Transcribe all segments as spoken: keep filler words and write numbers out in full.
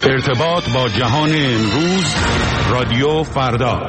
ارتباط با جهان امروز، رادیو فردا.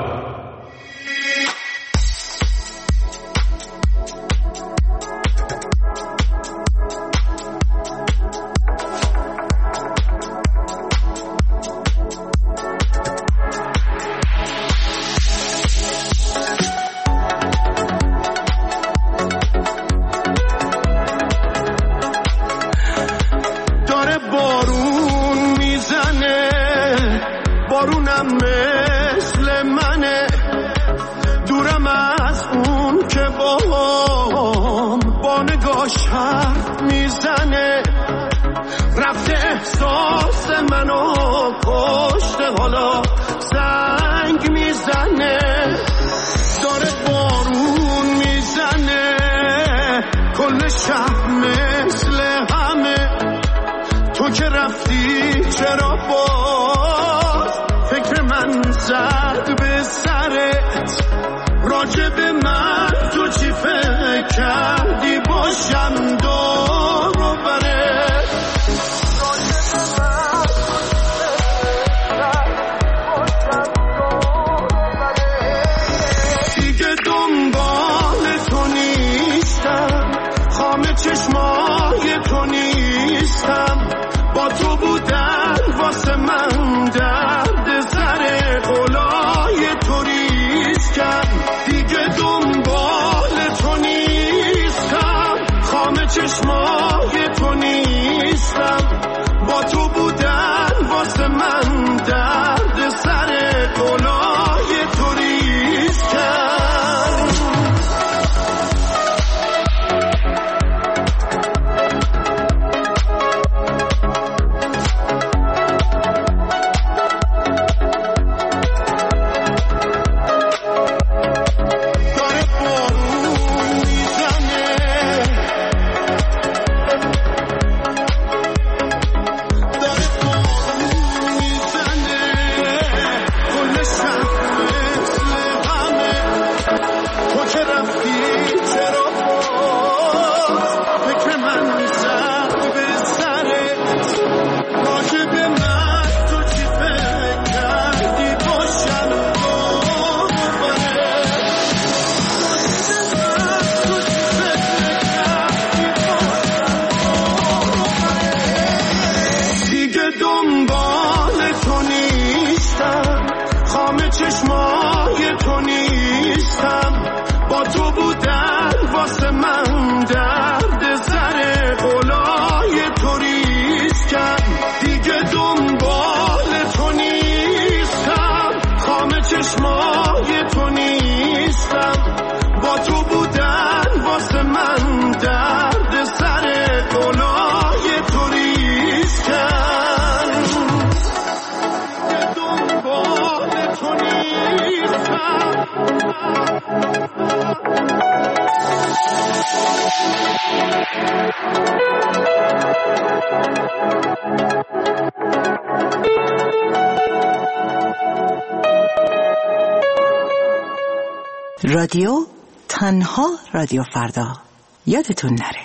رادیو تنها رادیو فردا، یادتون نره.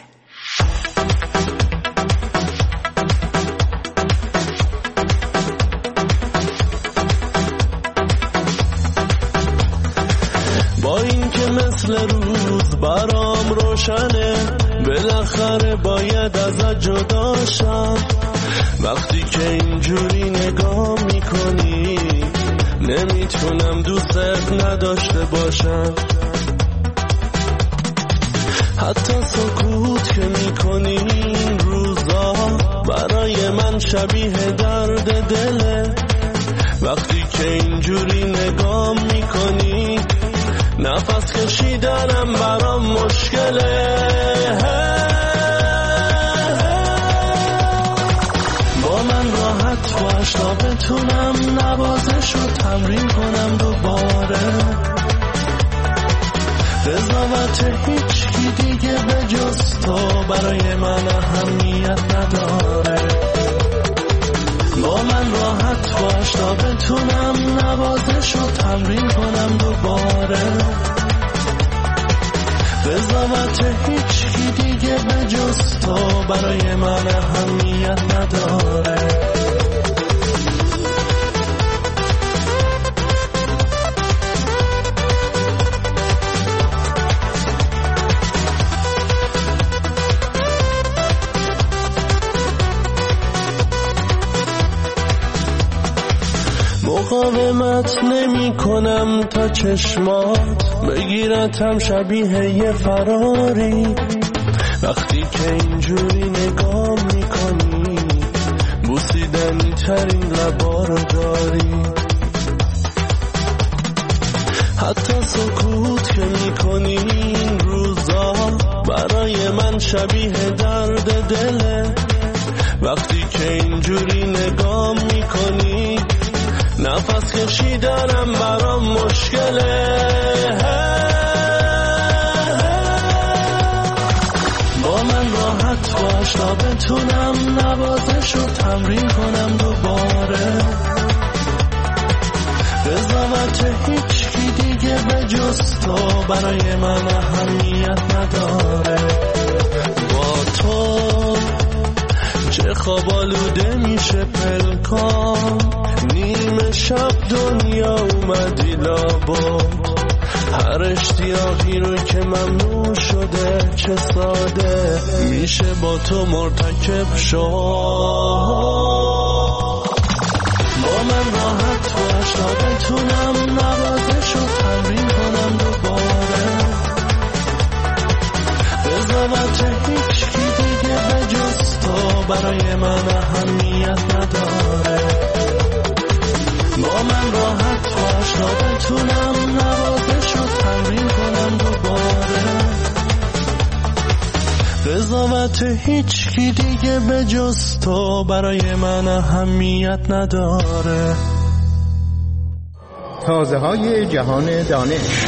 با این که مثل روز برام روشنه، بالاخره باید ازت جدا شم. وقتی که اینجوری نگاه میکنی نمیتونم دوست نداشته باشم. حتی سکوت که میکنی این روزا برای من شبیه درد دله. وقتی که اینجوری نگاه میکنی نفس کشیدنم برام مشکله. با من راحت باش تا بتونم نوازش رو تمرین کنم دوباره. قضاوت هیچ کی دیگه به جز تو برای من اهمیت نداره. با من راحت باش تا بتونم نوازش رو تمرین کنم دوباره. قضاوت هیچ کی دیگه به جز تو برای من اهمیت نداره. مقاومت نمی کنم تا چشمات بگیرتم شبیه یه فراری. وقتی که اینجوری نگاه میکنی بوسیدنی ترین لبا رو داری. حتی سکوت که میکنی این روزا برای من شبیه درد دله. وقتی که اینجوری نگاه میکنی نفس کشیدنم برام مشکله. با من راحت باش تا بتونم نوازشو تمرین کنم دوباره. قضاوت هیچ کی دیگه به جز تو برای من اهمیت نداره. با تو چه خواب آلوده میشه پلکام، نیمه شب دنیا اومدی لابد. هر اشتیاقی رو که ممنوع شده چه ساده میشه با تو مرتکب شد. با من راحت باش تا بتونم نوازشو تمرین کنم دوباره. قضاوت هیچ کی دیگه به جز تو برای من اهمیت نداره. با من راحت باش تا بتونم نوازشو تمرین کنم دوباره. قضاوت هیچ کی دیگه به جز تو برای من اهمیت نداره. تازه های جهان دانش.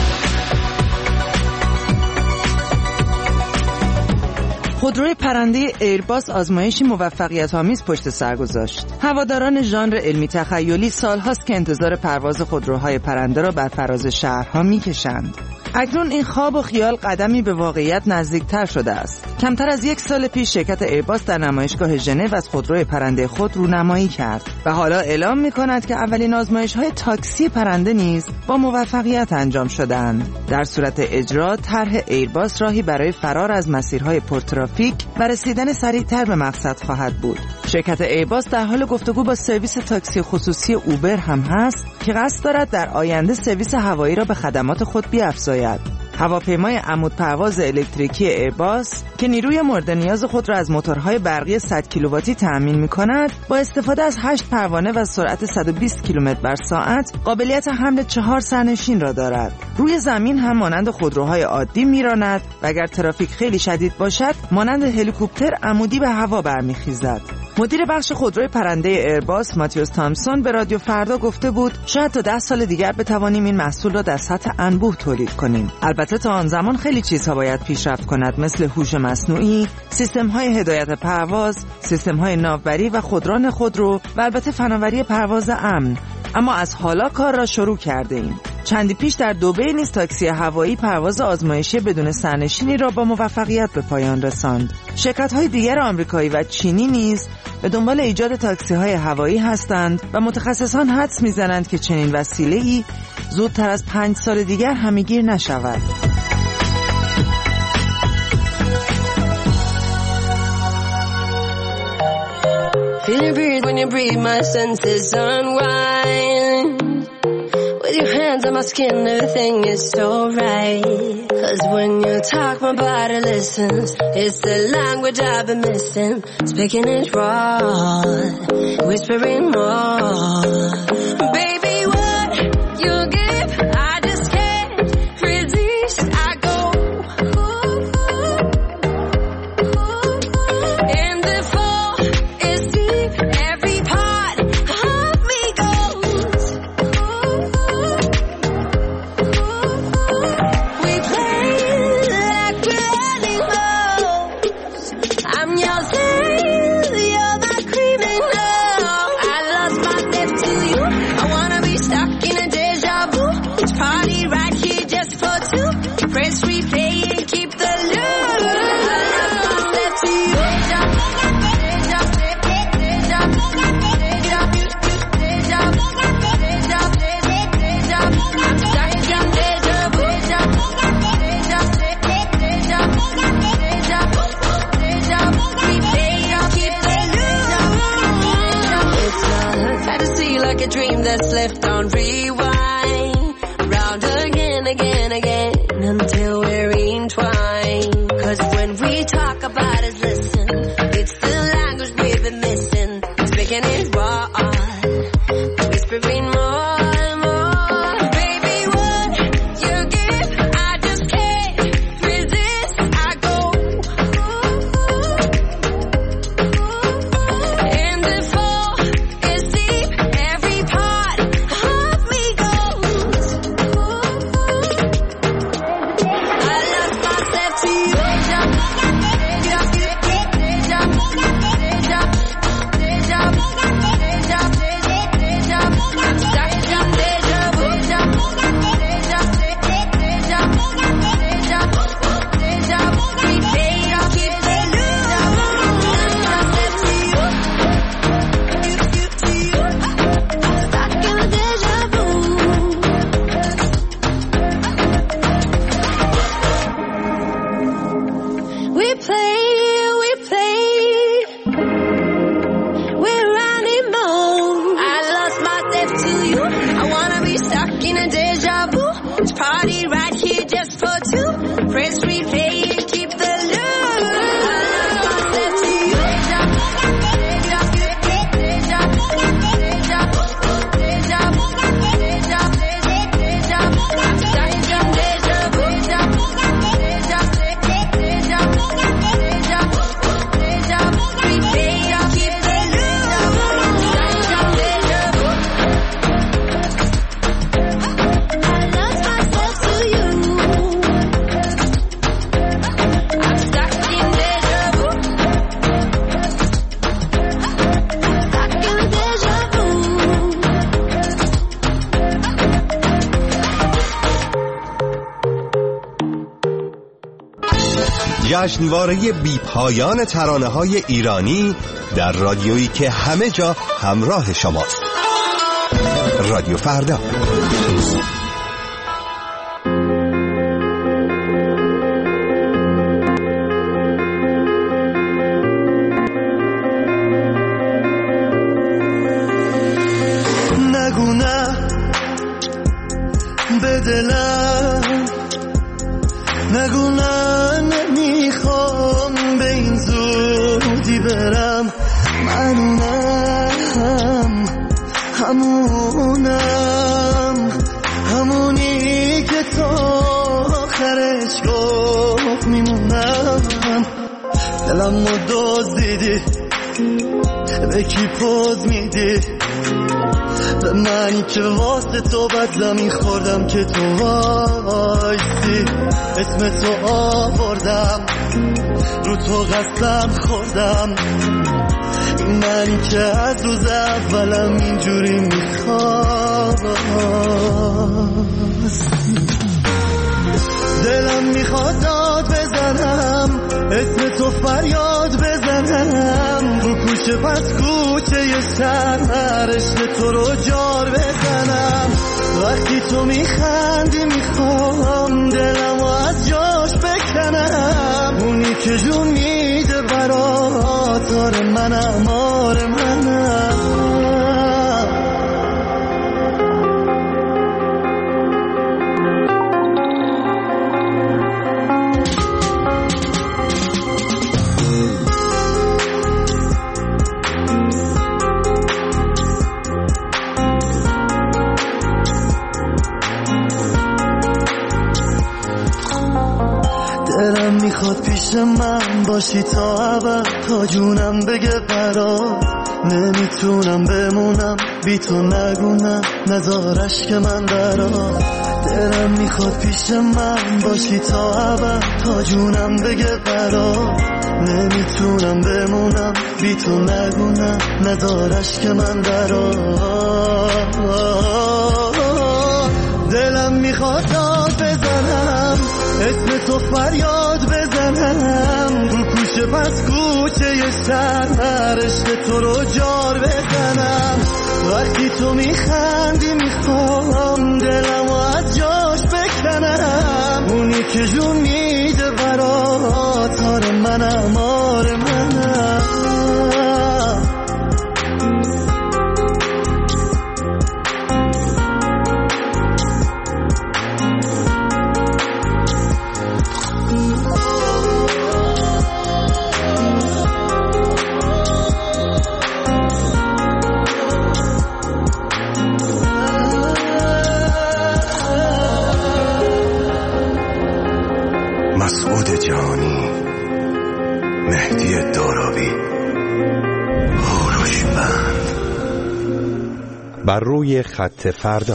خودروی پرنده ایرباس آزمایشی موفقیت‌آمیز پشت سر گذاشت. هواداران ژانر علمی تخیلی سال‌هاست که انتظار پرواز خودروهای پرنده را بر فراز شهرها می‌کشند. اکنون این خواب و خیال قدمی به واقعیت نزدیکتر شده است. کمتر از یک سال پیش شرکت ایرباس در نمایشگاه ژنو از خودروی پرنده خود رونمایی کرد و حالا اعلام می‌کند که اولین آزمایش‌های تاکسی پرنده نیز با موفقیت انجام شده‌اند. در صورت اجرا طرح ایرباس راهی برای فرار از مسیرهای پرترافیک و رسیدن سریعتر به مقصد خواهد بود. شرکت ایرباس در حال گفتگو با سرویس تاکسی خصوصی اوبر هم هست که قصد دارد در آینده سرویس هوایی را به خدمات خود بیفزاید. هواپیمای عمود پرواز الکتریکی ایرباس که نیروی مورد نیاز خود را از موتورهای برقی صد کیلوواتی تأمین می‌کند، با استفاده از هشت پروانه و سرعت صد و بیست کیلومتر بر ساعت قابلیت حمل چهار سرنشین را دارد. روی زمین هم مانند خودروهای عادی میراند و اگر ترافیک خیلی شدید باشد مانند هلیکوپتر عمودی به هوا برمیخیزد. مدیر بخش خودروی پرنده ایرباس ماتیوس تامسون به رادیو فردا گفته بود شاید تا ده سال دیگر بتوانیم این محصول را در سطح انبوه تولید کنیم. البته تا آن زمان خیلی چیزها باید پیشرفت کند، مثل هوش مصنوعی، سیستم‌های هدایت پرواز، سیستم‌های ناوبری و خودران خودرو و البته فناوری پرواز امن. اما از حالا کار را شروع کرده ایم. چندی پیش در دبی نیز تاکسی هوایی پرواز آزمایشی بدون سرنشینی را با موفقیت به پایان رساند. شرکت‌های دیگر آمریکایی و چینی نیز به دنبال ایجاد تاکسی‌های هوایی هستند و متخصصان حدس می‌زنند که چنین وسیله‌ای زودتر از پنج سال دیگر همه‌گیر نشود. Feel it breathe when you breathe, my senses unwind. With your hands on my skin, everything is so right. Cause when you talk, my body listens. It's the language I've been missing. Speaking it raw, whispering more. Baby, what you give, I just can't resist. I go, ooh, ooh, ooh. And the fall is deep, every part of me goes, ooh, ooh, ooh. We play like we're animals. I'm your sail, you're my cream and love. I lost myself to you. I wanna be dream that's left on rewind. Round again, again, again, until we're entwined. Cause when we talk about it, listen, it's the language we've been missing. Speaking is raw, whispering more. جشنواره بی پایان ترانه‌های ایرانی در رادیویی که همه جا همراه شماست. رادیو فردا. نگو نه به دلم، نگو نه نمیخوام به این زودی برم. منونم همونم، همونی که تا آخرش گفت میمونم. دلم رو دزدیدی، به کی پوز میدی؟ به من که واسه تو بد زمین خوردم که تو وایسی. اسم تو آوردم، رو تو قسم خوردم. من که از روز اولم اینجوری میخواست. دلم میخواد داد بزنم، اسم تو فریاد بزنم. رو کوچه پس کوچه یه شهر عشق تو رو جار بزنم. وقتی تو میخندی میخوام دلمو از جاش بکنم. اونی که جون میده برات، آره منم، آره منم. دلم میخواد پیش من باشی تا ابد، تا جونم بگه برات. نمیتونم بمونم بی تو، نگو نه، نذارش که من برات. دلم میخواد پیش من باشی تا ابد، تا جونم بگه برات. نمیتونم بمونم بی تو، نگو نه، نذارش که من برات. دلم میخواد داد بزنم، اسم تو فریاد بزنم. رو کوچه پس کوچه یه شهر عشق تو رو جار بزنم. وقتی تو میخندی میخوام دلمو از جاش بکنم. اونی که جون میده برات، آره منم، آره منم. بر روی خط فردا.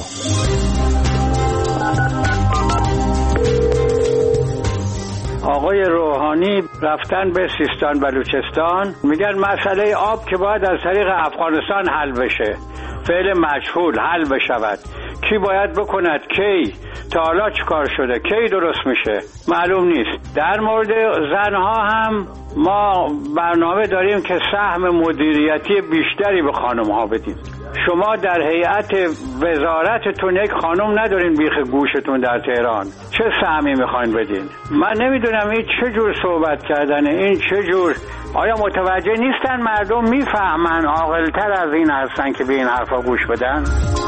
آقای روحانی رفتن به سیستان بلوچستان، میگن مسئله آب که باید از طریق افغانستان حل بشه، فعل مجهول حل بشود، کی باید بکند، کی، تا حالا چی کار شده، کی درست میشه معلوم نیست. در مورد زنها هم ما برنامه داریم که سهم مدیریتی بیشتری به خانم ها بدیم. شما در هیئت وزارتتون یک خانم ندارین بیخ گوشتون در تهران، چه سهمی میخواین بدین؟ من نمیدونم این چه جور صحبت کردنه، این چه جور، آیا متوجه نیستن مردم میفهمن عاقل‌تر از این هستن که به این حرفا گوش بدن؟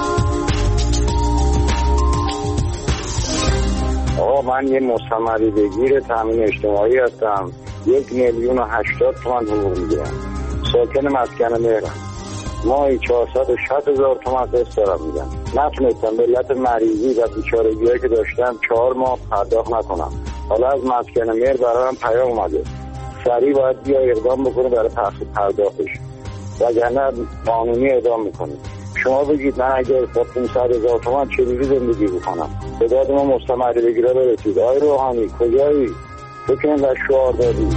آقا من یه مستمری بگیر تامین اجتماعی هستم، یک میلیون و هشتاد تومن حقوق میگیرم، ساکن مسکن مهرم، ماهی چهارصد و شصت هزار تومن قسط دارم میدم. نتونستم به علت مریضی و بیچارگی‌هایی که داشتم چهار ماه پرداخت نکنم. حالا از مسکن مهر برایم پیام اومده سریع باید بیا اقدام بکنه برای تخفیف پرداختش، وگرنه قانونی اعدام میکنیم. شما بگید من اگر با پانصد هزار تومن چجوری زندگی بکنم؟ به داد ما مستمری بگیره برسید. آقای روحانی کجایی؟ تو که اینقدر شعار دادی؟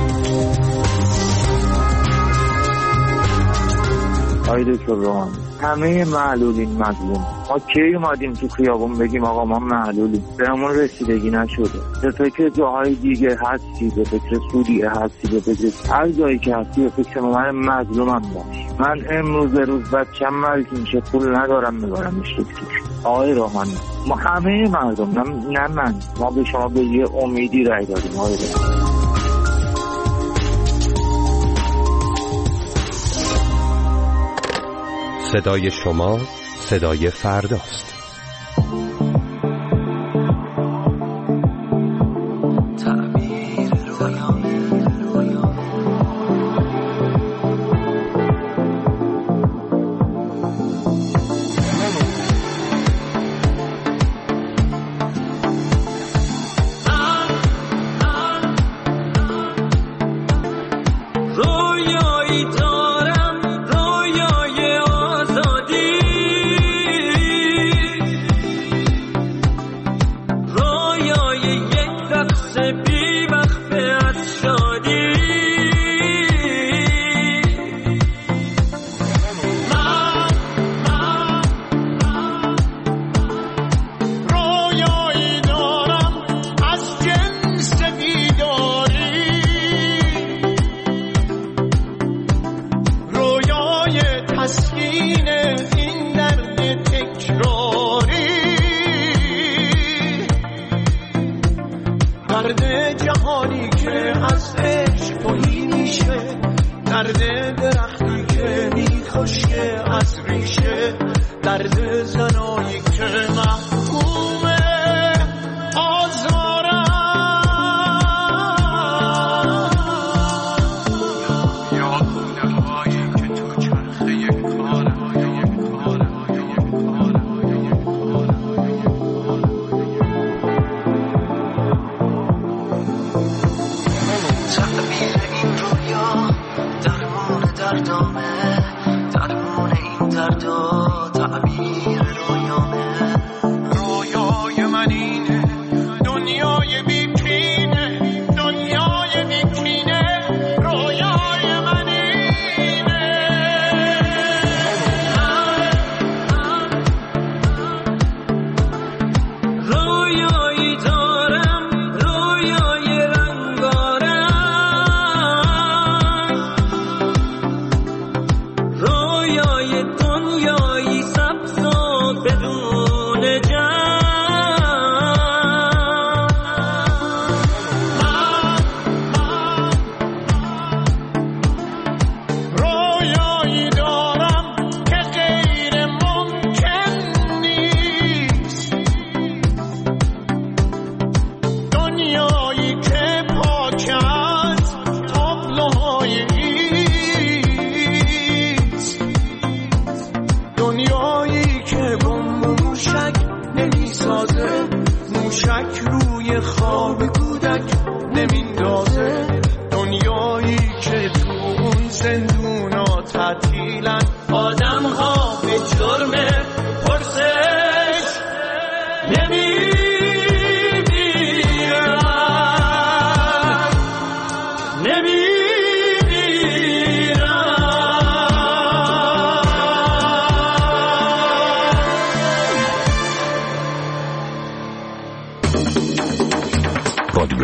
آقای دکتر روحانی همه معلولین مظلوم. ما کی اومدیم تو خیابون بگیم آقا ما معلولیم؟ بهمون رسیدگی نشده. به فکر جاهای دیگه هستی، به فکر سوریه هستی، به فکر هر جایی که هستی به فکر من مظلومم باش. من امروز روز بچم مریض میشه پول ندارم میبرم اشتکش. آقای روحانی ما همه مردم، نه من، ما به شما به یه امیدی رای دادیم. آقای روحانی صدای شما صدای فرداست.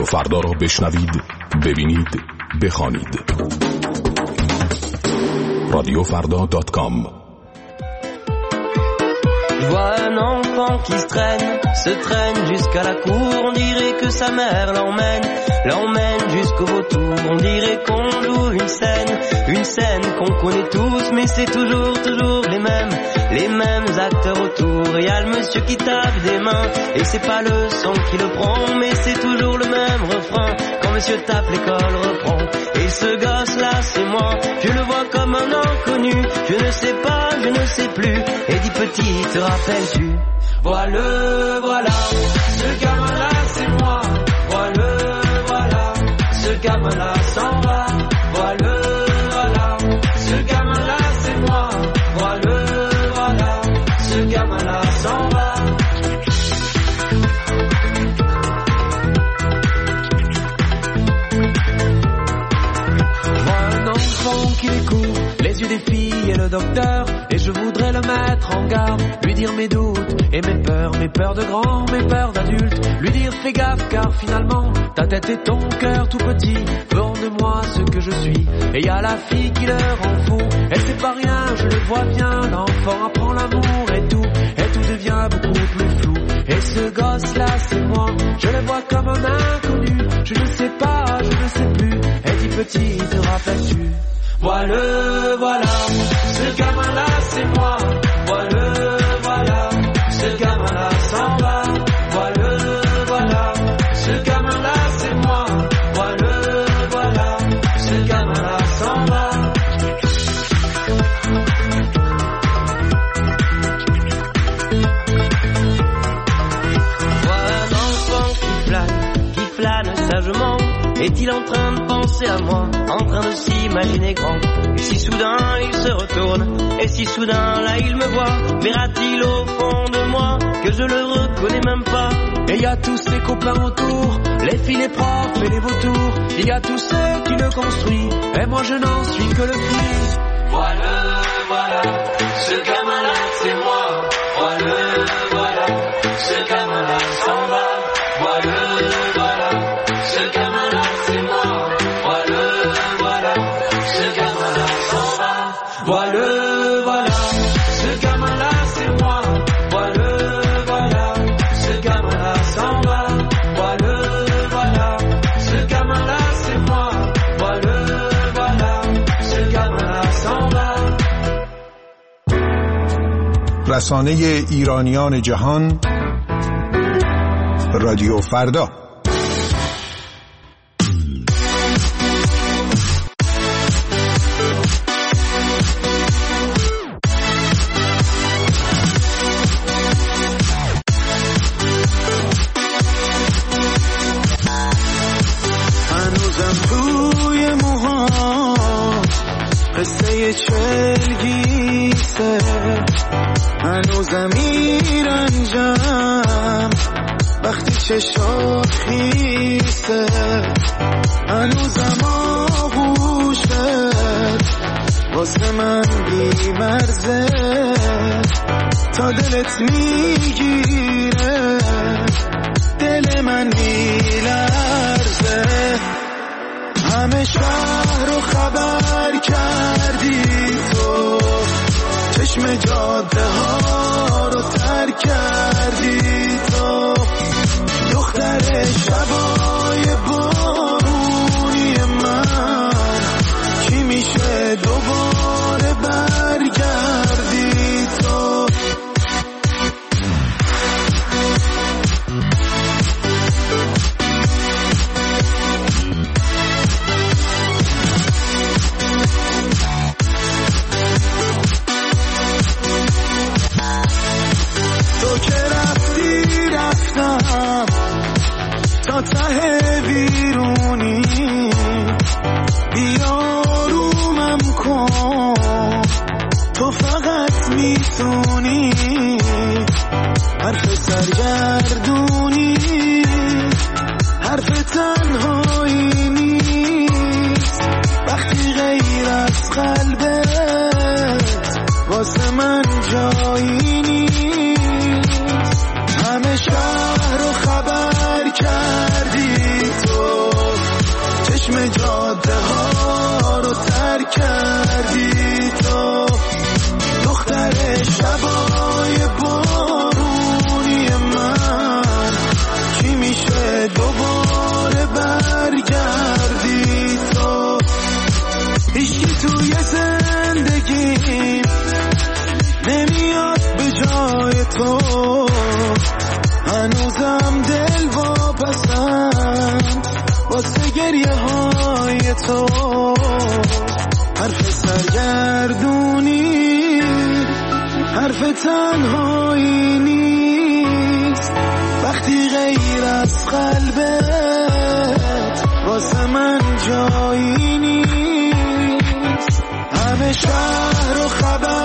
رادیو فردا را بشنوید، ببینید، بخوانید. رادیو فردا دات کام. Je vois un enfant qui se traîne, se traîne jusqu'à la cour. On dirait que sa mère l'emmène, l'emmène jusqu'au vautour. On dirait qu'on joue une scène, une scène qu'on connaît tous, mais c'est toujours, toujours les mêmes, les mêmes acteurs autour. Il y a le monsieur qui tape des mains, et c'est pas le son qui le prend, mais c'est toujours le même refrain. Quand monsieur tape, l'école reprend. Et ce gosse-là, c'est moi, je le vois comme un inconnu. Je ne sais pas, je ne sais plus. Et dit petit, te rappelles-tu? Voilà, voilà, ce gamin-là, c'est moi. Voilà, voilà, ce gamin-là s'en va. Voilà, voilà, ce gamin-là, c'est moi. Voilà, voilà, ce gamin-là s'en va. Qui les court, les yeux des filles et le docteur, et je voudrais le mettre en garde, lui dire mes doutes et mes peurs, mes peurs de grand, mes peurs d'adulte, lui dire fais gaffe car finalement ta tête et ton cœur tout petit font de moi ce que je suis. Et y a la fille qui leur en fout, et c'est pas rien, je le vois bien, l'enfant apprend l'amour et tout, et tout devient beaucoup plus flou. Et ce gosse là c'est moi, je le vois comme un inconnu, je ne sais pas, je ne sais plus. Et dis petit, te rappelles-tu? Voilà, voilà, ce gamin-là c'est moi. Voilà, voilà, ce gamin-là s'en va. Voilà, voilà, ce gamin-là c'est moi. Voilà, voilà, ce gamin-là s'en va. Voilà un enfant qui flâne, qui flâne sagement. Est-il en train de penser à moi, en train de s'imaginer grand? Et si soudain il se retourne, et si soudain là il me voit, verra-t-il au fond de moi que je le reconnais même pas? Et y a tous ses copains autour, les filles, les profs et les vautours. Il y a tous ceux qui le construisent, et moi je n'en suis que le fruit. Voilà, voilà, ce gamin-là c'est moi. Voilà, voilà, ce gamin-là s'en va. Voilà, voilà, ce gamin-là c'est moi. Voilà, voilà, ce gamin-là s'en va. Voilà, voilà, ce gamin-là c'est moi. Voilà, voilà, ce gamin-là s'en va. Voilà, voilà, ce gamin-là c'est moi. Voilà, voilà, ce gamin-là s'en va. رسانه ایرانیان جهان، رادیو فردا. چلگیسه هنوزم ایرنجم وقتی چشات خیسه هنوزم آغوشت واسه من بی مرزه تا دلت میگیره دل من میلرزه همه شهر رو خبر کردی تو چشم جاده ها رو تر کردی تو دختر شبای بارونی من کی میشه دوباره برگردی تو تا ته بیرونی بیارومم کن تو فقط میتونی حرف سرگردونی حرف تنهایی نیست وقتی غیر از قلبت واسه من جایی نیست همه شهر رو خبر کردی تو حرف تنهایی نیست وقتی غیر از قلبت واسه من جایی نیست. همه شهر و خبر